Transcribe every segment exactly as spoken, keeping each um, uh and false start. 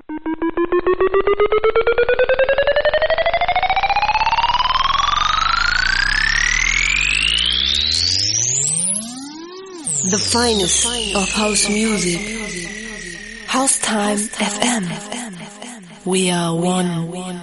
The finest of house music. House Time F M. We are one.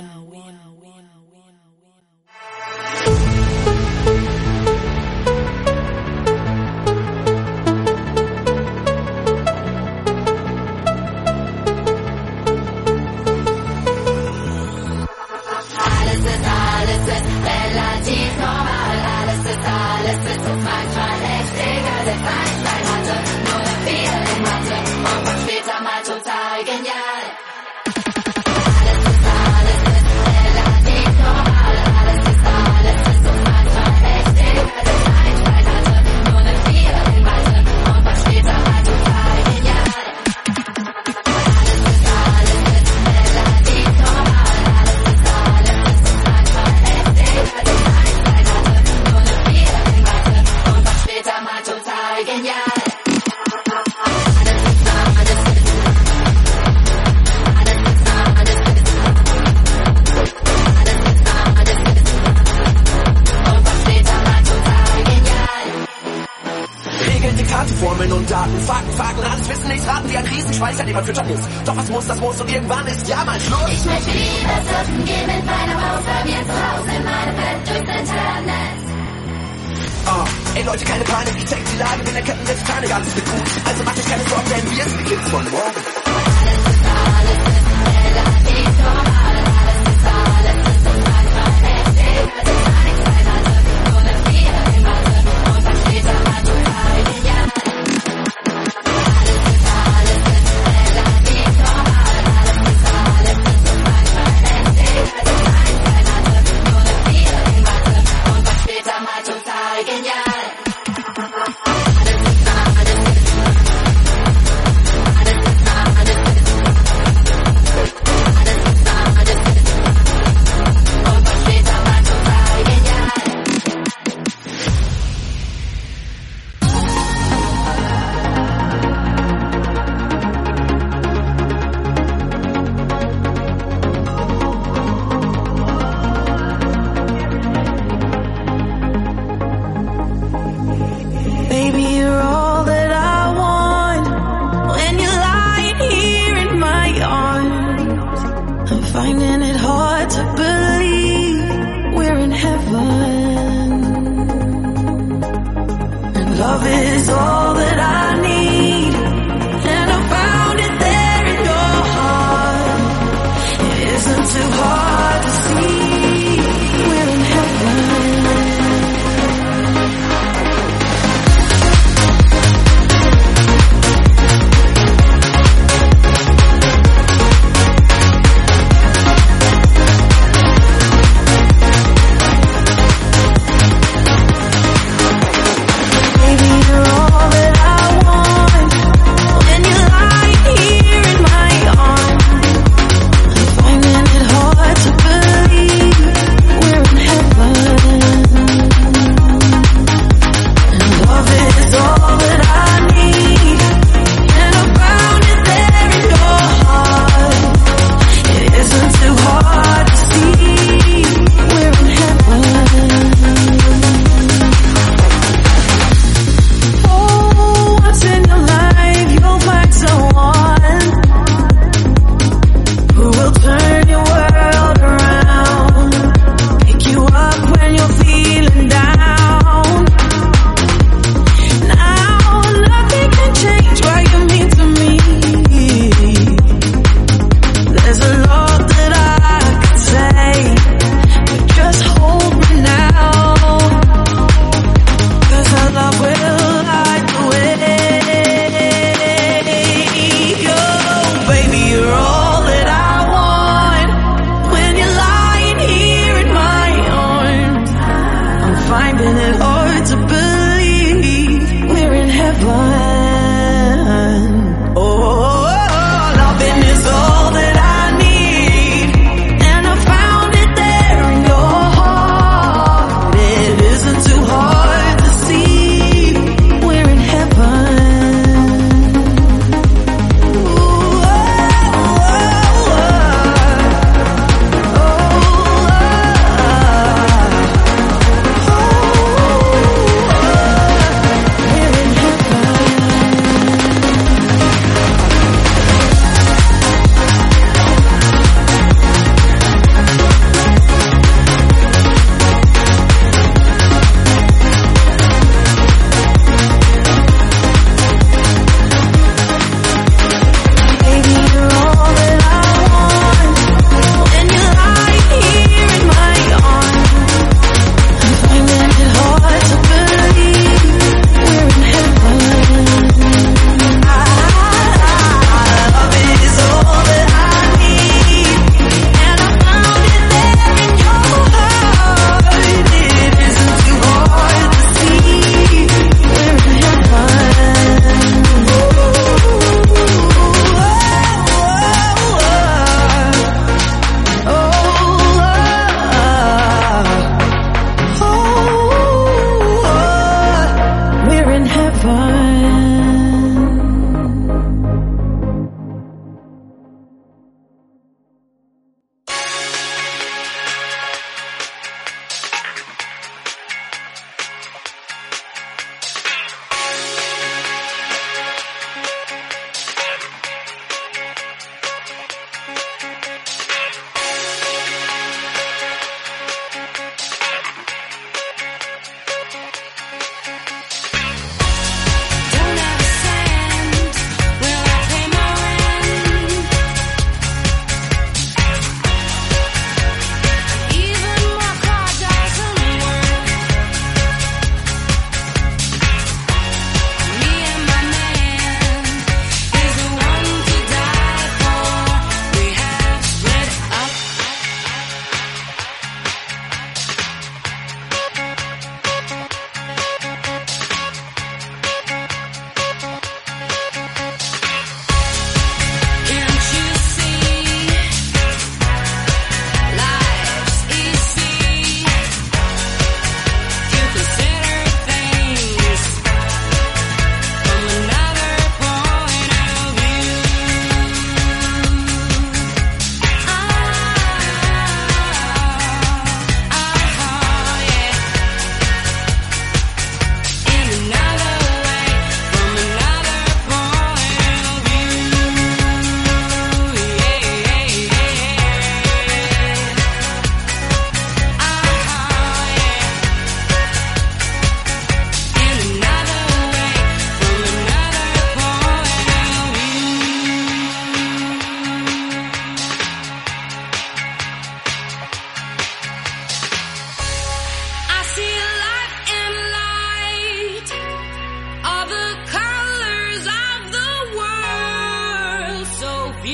Formeln und Daten, Fakten, Fakten, alles Wissen, nichts raten, wie ein Riesenspeicher, den man füttern muss. Doch was muss, das muss und irgendwann ist ja mal Schluss. Ich möchte lieber surfen gehen mit meinem Haus bei mir zu Hause in meinem Bett durchs Internet. Oh, ey Leute, keine Panik, ich check die Lage, bin der Kettenwetterpanik, alles wird gut. Also macht euch keine Sorgen, denn wir sind die Kids von morgen. Alles ist da, alles ist relativ normal, alles ist da, alles ist und manchmal heftig. Es ist eins, zwei, Mathe, nur eine vier in Mathe und was später mal total genial. Alles ist da, alles ist, alles ist da,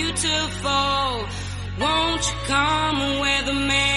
beautiful. Won't you come with me?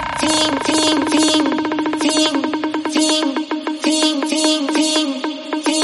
Ting, ting, ting, ting, ting, ting, ting.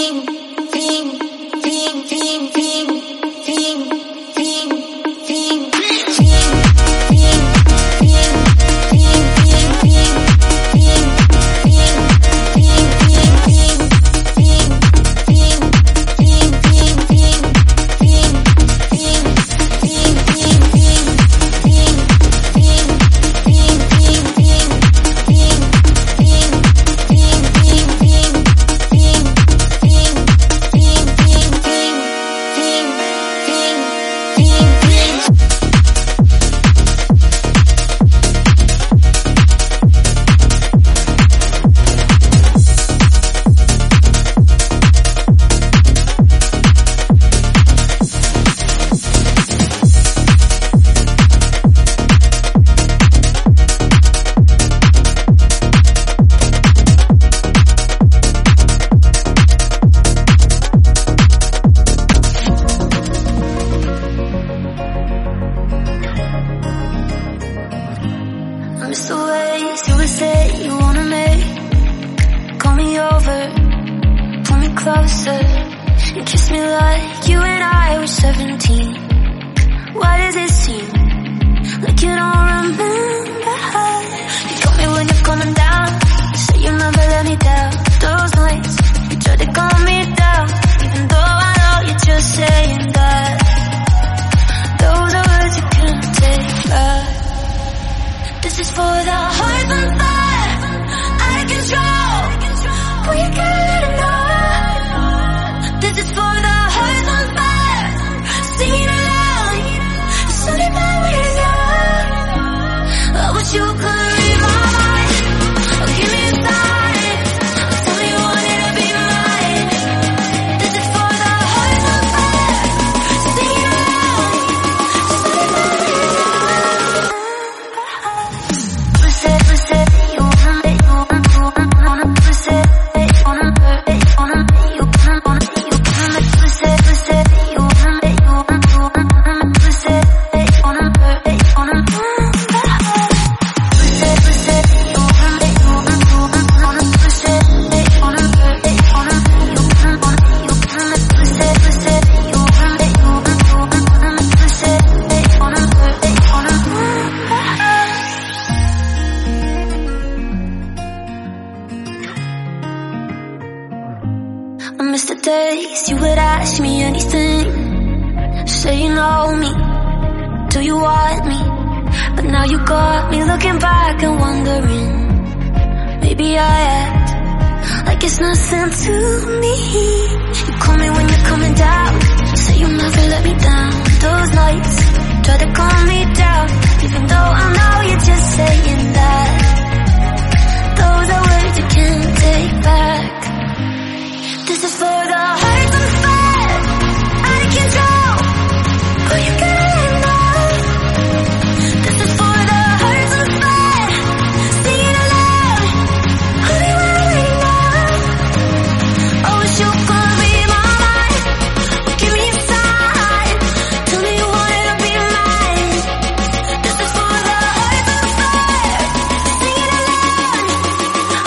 seventeen. Why does it seem like you don't remember? You told me when you're coming down, say you never let me down. Those nights you tried to calm me down, even though I know you're just saying that. Those are words you can't take back. This is for the hearts on fire, out of control, but you gotta let it know. This is for the hearts on fire, singing aloud, it's only my way out. I wish you could read my mind, or give me a sign, or tell me you wanted to be mine. This is for the hearts on fire, singing aloud, it's only my way out. Push it, push it, you want it, you want, you want, wanna push it, you wanna hurt it, you wanna, you wanna, wanna, you wanna push it, push it, you want it, you want, you want, wanna push it, you wanna hurt it, you wanna, push it, push it, you want it, you want, you want, wanna push it, you wanna hurt it, you wanna, you wanna, wanna, you wanna push it, push it, you want it, you want, you want, wanna push it, you wanna hurt it, you wanna. I miss the days you would ask me anything, say you know me, do you want me? But now you got me looking back and wondering, maybe I act like it's nothing to me. You call me when you're coming down, say you never let me down. Those nights try to calm me down, even though I know you're just saying that. Those are words you can't take back. This is for the hearts on fire, out of control, but you gotta let it know. This is for the hearts on fire, singing aloud, only when I let it know. I wish you could read my mind, or give me a sign, tell me you wanted to be mine. This is for the hearts on fire, singing aloud,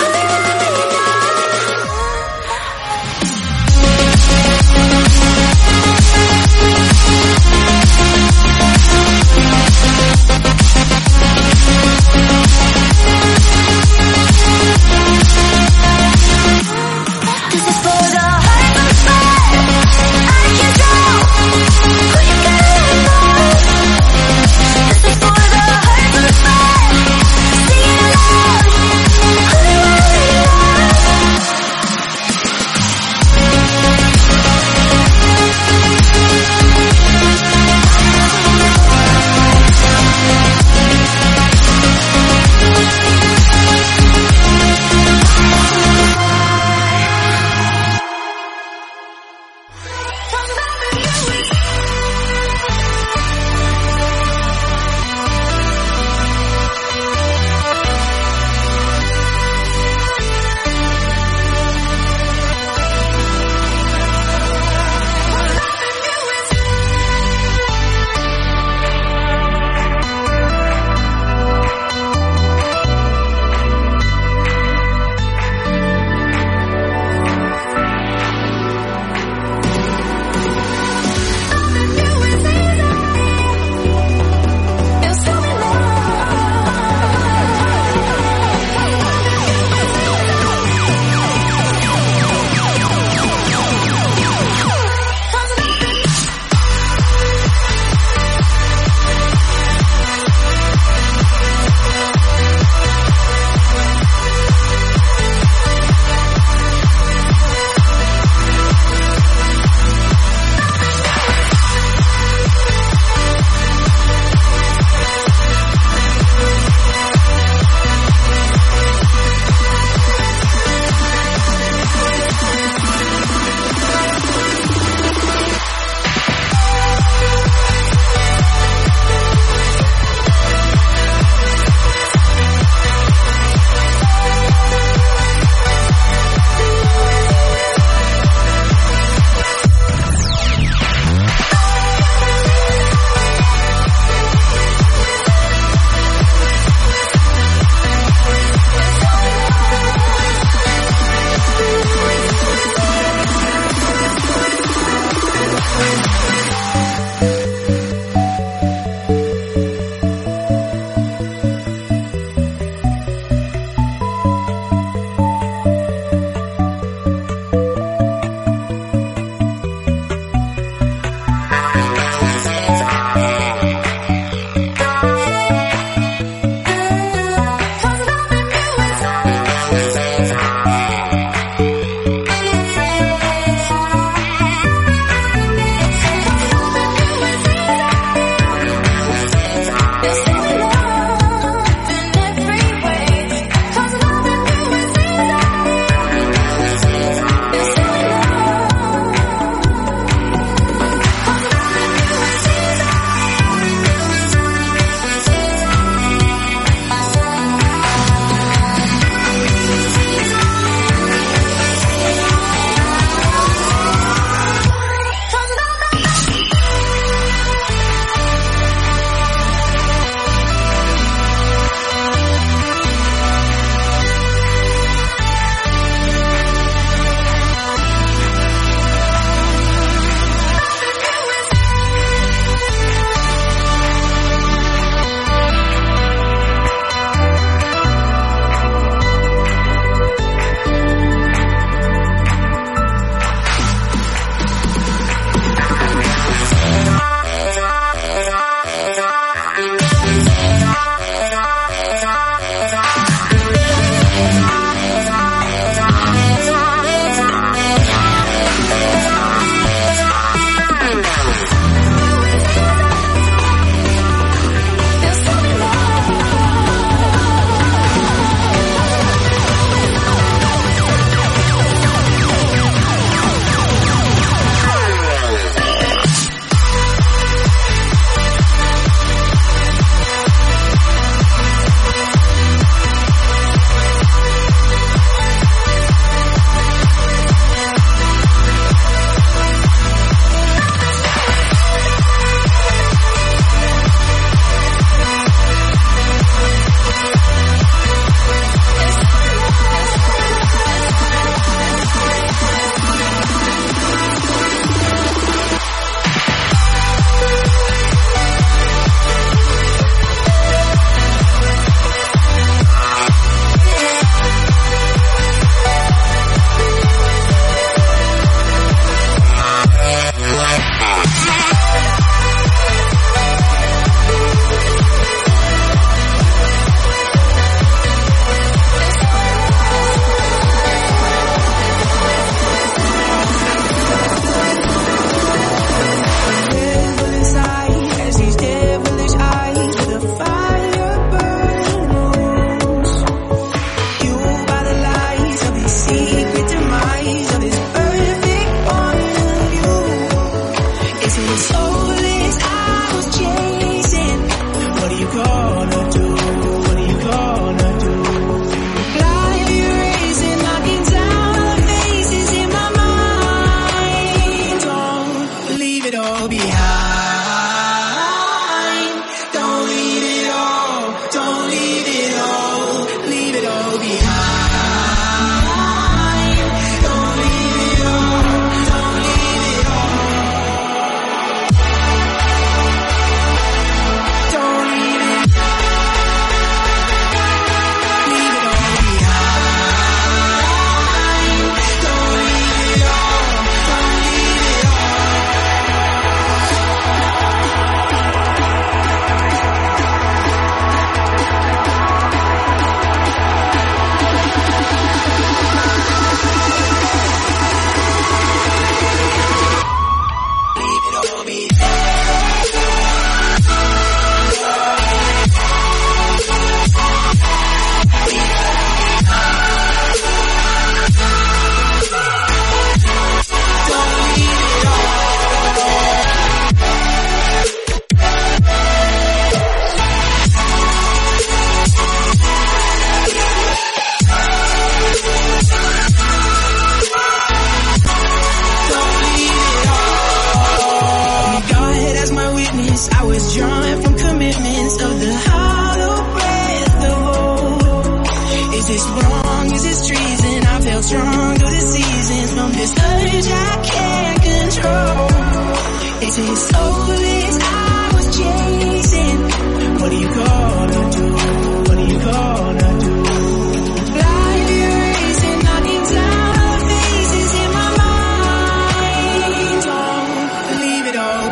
strong through the seasons from this urge I can't control. They say it's soulless I was chasing. What are you gonna do? What are you gonna do? Life erasing, knocking down the faces in my mind. Don't leave it all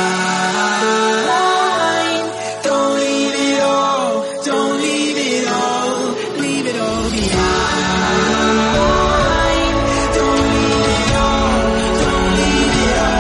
behind. Don't leave it all. Don't leave it all. Leave it all behind. Don't leave it all. Don't leave it all.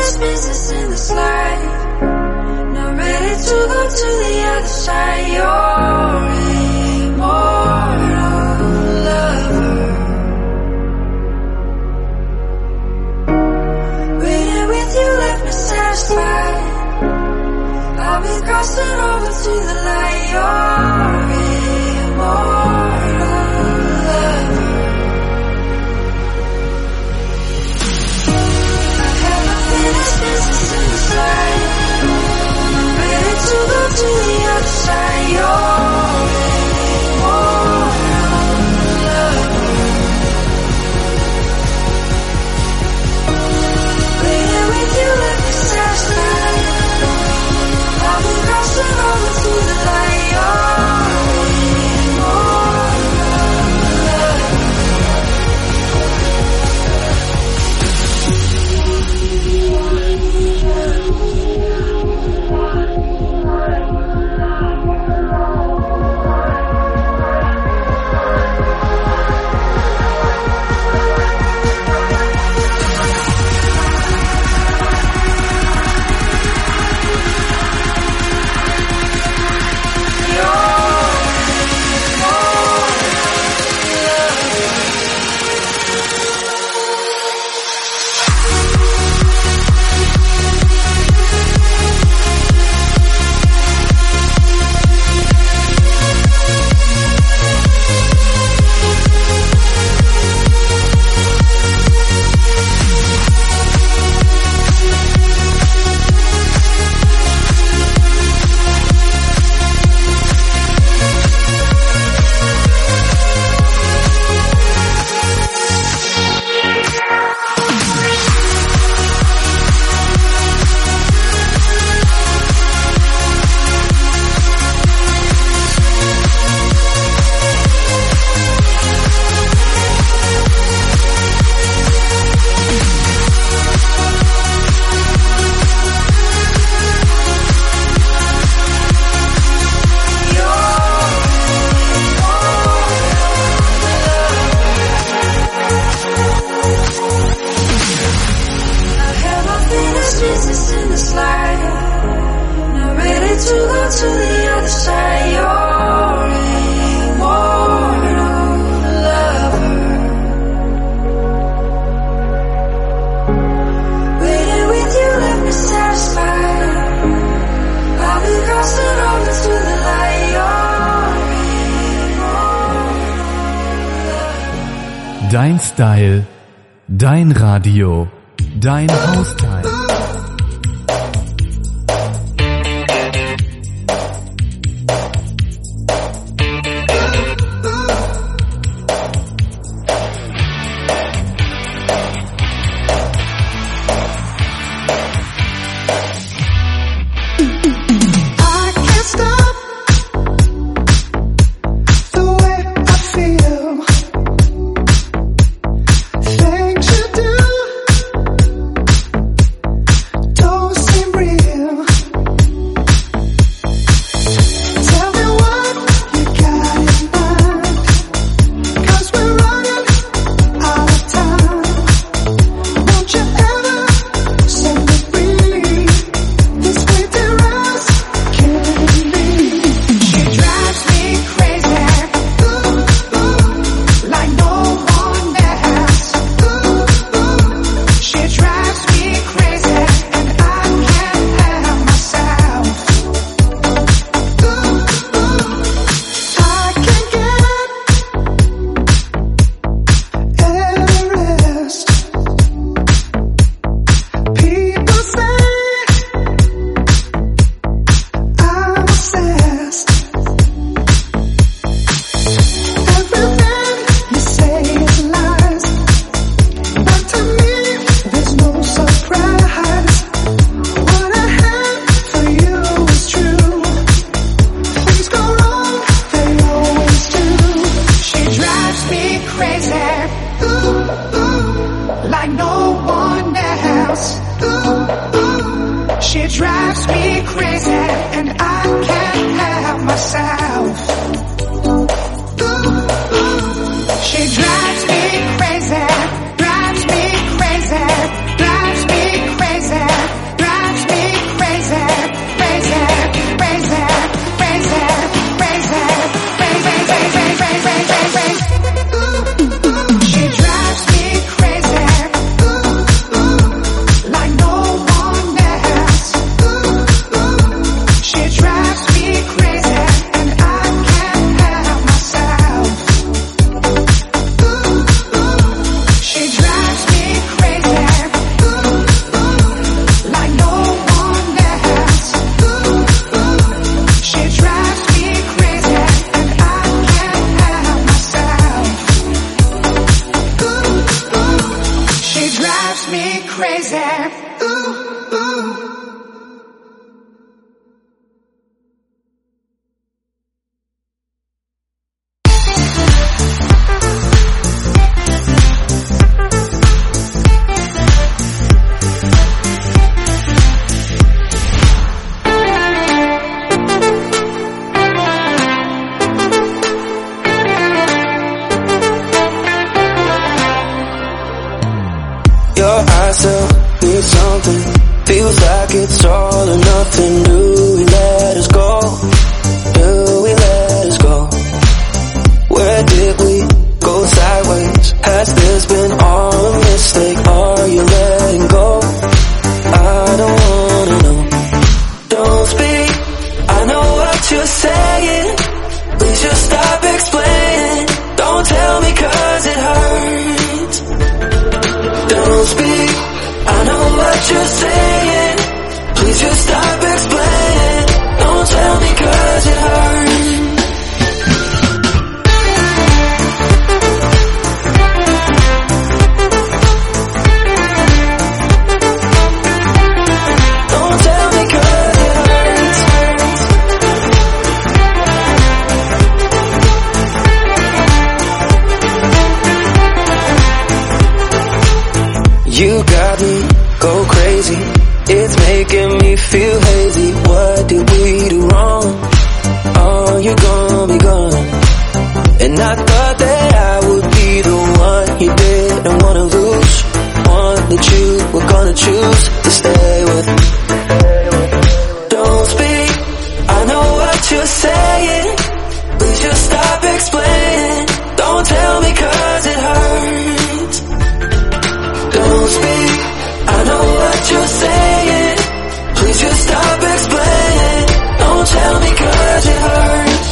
unfinished business in this life. Not ready to go to the other side. You're immortal lover. Waiting with you left me satisfied. I'll be crossing over to the light. You're immortal lover. I haven't finished business in this life. I'm ready to go to the other side. You're immortal lover. Waiting with you left me satisfied. I'll be crossing over to the light. You're Dein Style, dein Radio, dein Haustime. Things you do me crazy. Ooh, ooh. Need something, feels like it's all or nothing. Do we let us go? Do we let us go? Where did we go sideways? Has this been all a mistake? Are you letting go? I don't wanna know. Don't speak, I know what you're saying. Please just stop explaining. Don't tell me cause it hurts. Don't speak, I know what you're saying. Please just stop explaining. Don't tell me cause it hurts. Don't tell me cause it hurts. You got me go crazy, it's making me feel hazy. What did we do wrong? Oh, you're gonna be gone. And I thought that I would be the one you didn't wanna lose, one that you were gonna choose to stay with. Don't speak, I know what you're saying. Please just stop explaining. Don't tell me cause it hurts. Don't speak, I know what you're saying. Please just stop explaining. Don't tell me cause it hurts.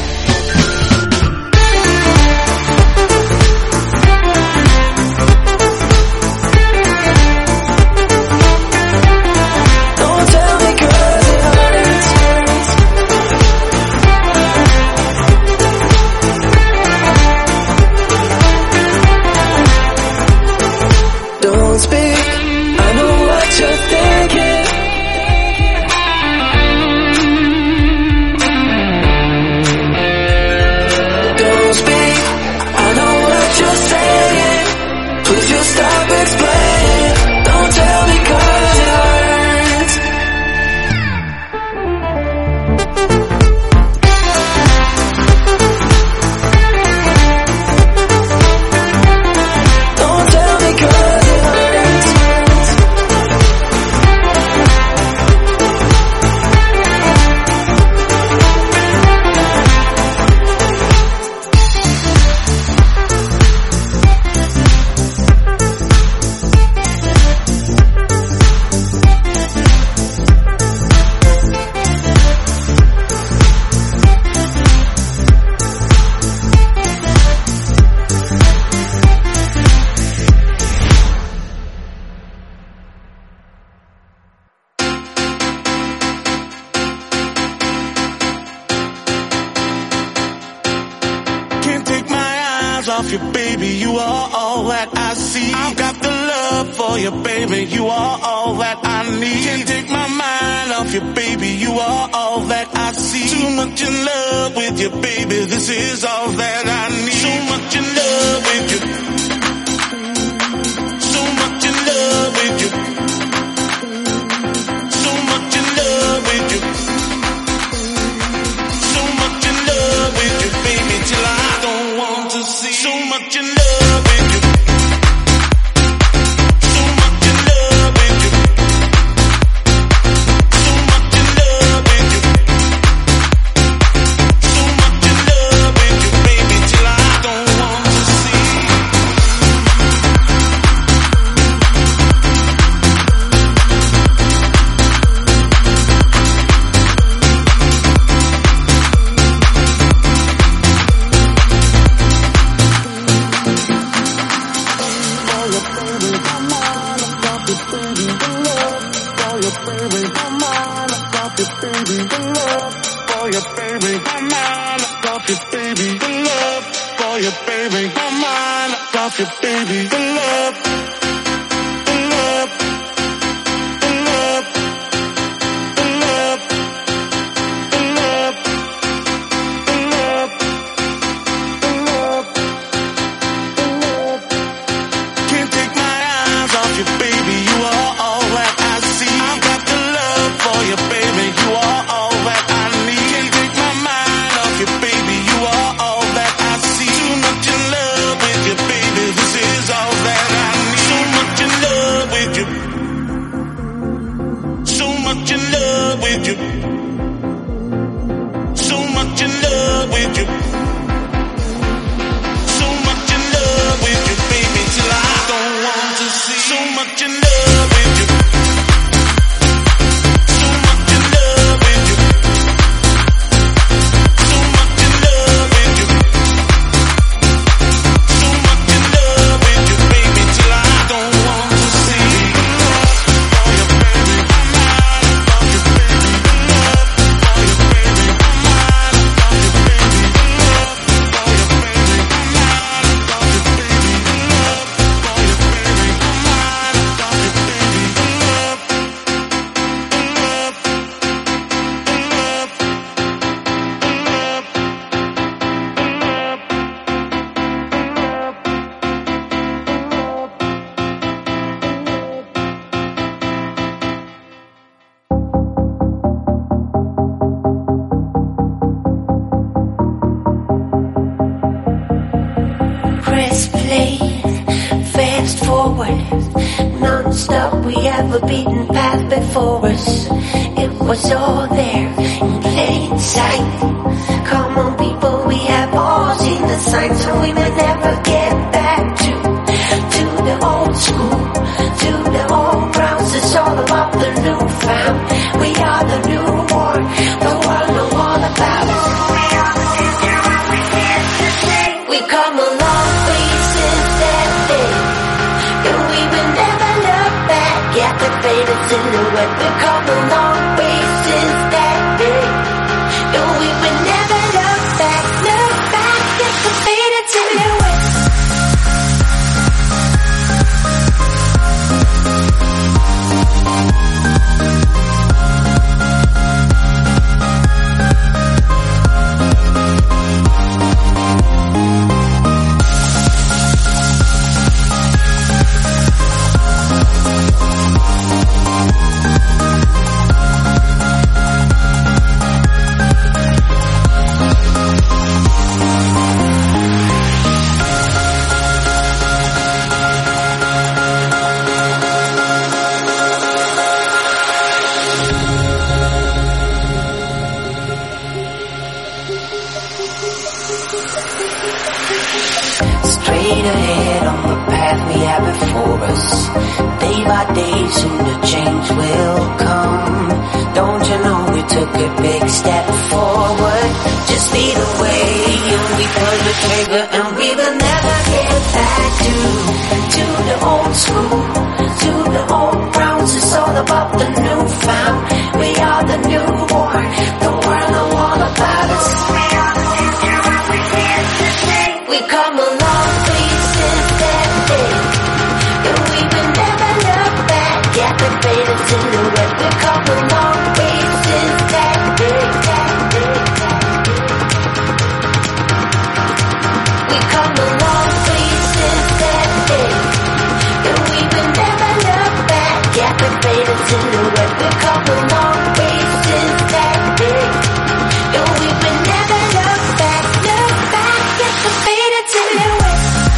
Don't tell me cause it hurts. Don't speak, I know what you're thinking. Don't speak, I know what you're saying. Please just stop explaining. Don't tell me cause it hurts. Don't tell me cause it hurts. Can't take my eyes off you, baby. You are all that I see. I've got the love for you, baby. You are all that I need. Can't take my mind off you, baby. You are all that I see. Too much in love with you, baby. This is all that I need. So much in love with you. So much in love with you. So much in love with you. So much in love with you, baby, till I don't want to see. So much in love with you. So much in love with you. So much in love with you. So much in love with you, baby, till I don't want to see. baby, my mind, I got you, baby, the love, the much in love with you. So much in love with you. So much in love with you. So much in love with you, baby, till I don't want to see you. For your baby, I'm mine. For your baby, love. For your baby, I'm mine. For your baby, love. For your baby, I'm mine. For your baby, love. For your baby, I'm mine. For your baby, love. Press play, fast forward, non-stop. We have a beaten path before us. It was all there in plain sight. Come on, people, we have all seen the signs, so we may never get back to to the old school, to the old grounds. It's all about the new found. We are the newborn. The world know all about us. We are the future, and we're here to stay. We come a long way since that day, and we will never look back at the faded silhouette. We come a long way since that day, and we will never look back, look back at the faded silhouette. Straight ahead on the path we have before us. Day by day, soon the change will come. Don't you know we took a big step forward? Just lead the way and we pull the trigger, and we will never get back to to the old school, to the old grounds. It's all about the new found. We are the newborn. The world know all about us. We are the future, and we're here to stay. We come a long way since that day, and we will never look back at the faded silhouette. We come a long way since that day, that day, that day. We come a long way since that day, and we will never look back at the faded silhouette. We come a long way since that day, and we will never look back, look back at the faded silhouette.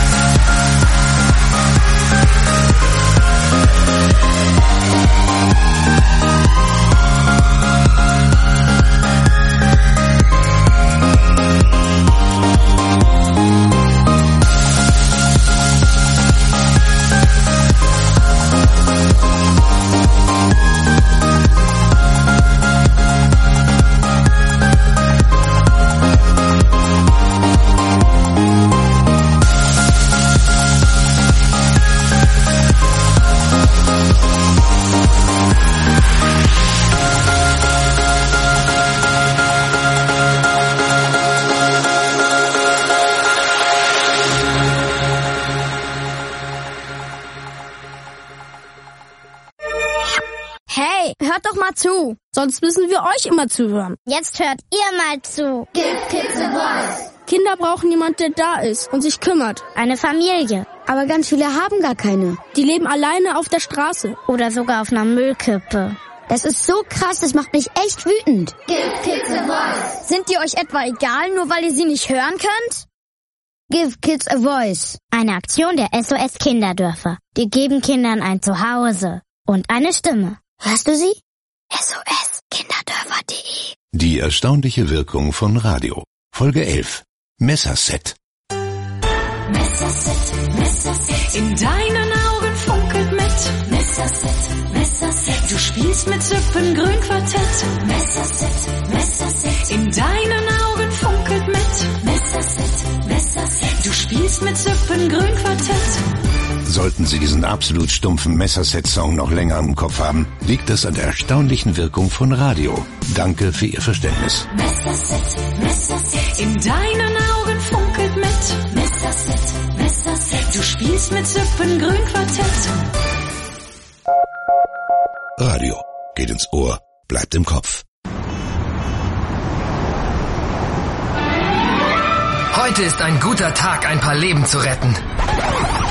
Hey, hört doch mal zu. Sonst müssen wir euch immer zuhören. Jetzt hört ihr mal zu. Give kids a voice. Kinder brauchen jemand, der da ist und sich kümmert. Eine Familie. Aber ganz viele haben gar keine. Die leben alleine auf der Straße. Oder sogar auf einer Müllkippe. Das ist so krass, das macht mich echt wütend. Give kids a voice. Sind die euch etwa egal, nur weil ihr sie nicht hören könnt? Give Kids a Voice. Eine Aktion der S O S Kinderdörfer. Die geben Kindern ein Zuhause und eine Stimme. Hörst du sie? S O S Kinderdörfer punkt de. Die erstaunliche Wirkung von Radio. Folge elf. Messerset. Messerset, Messerset. In deinen Augen funkelt mit. Messerset, Messerset. Du spielst mit Zippengrün Quartett. Messerset, Messerset. In deinen Augen funkelt mit. Messerset, Messerset. Du spielst mit Zippengrün Quartett. Sollten Sie diesen absolut stumpfen Messerset-Song noch länger im Kopf haben, liegt das an der erstaunlichen Wirkung von Radio. Danke für Ihr Verständnis. Messerset, Messerset. In deinen Augen funkelt mit. Messerset, Messerset. Du spielst mit Zippengrün Quartett. Radio geht ins Ohr, bleibt im Kopf. Heute ist ein guter Tag, ein paar Leben zu retten.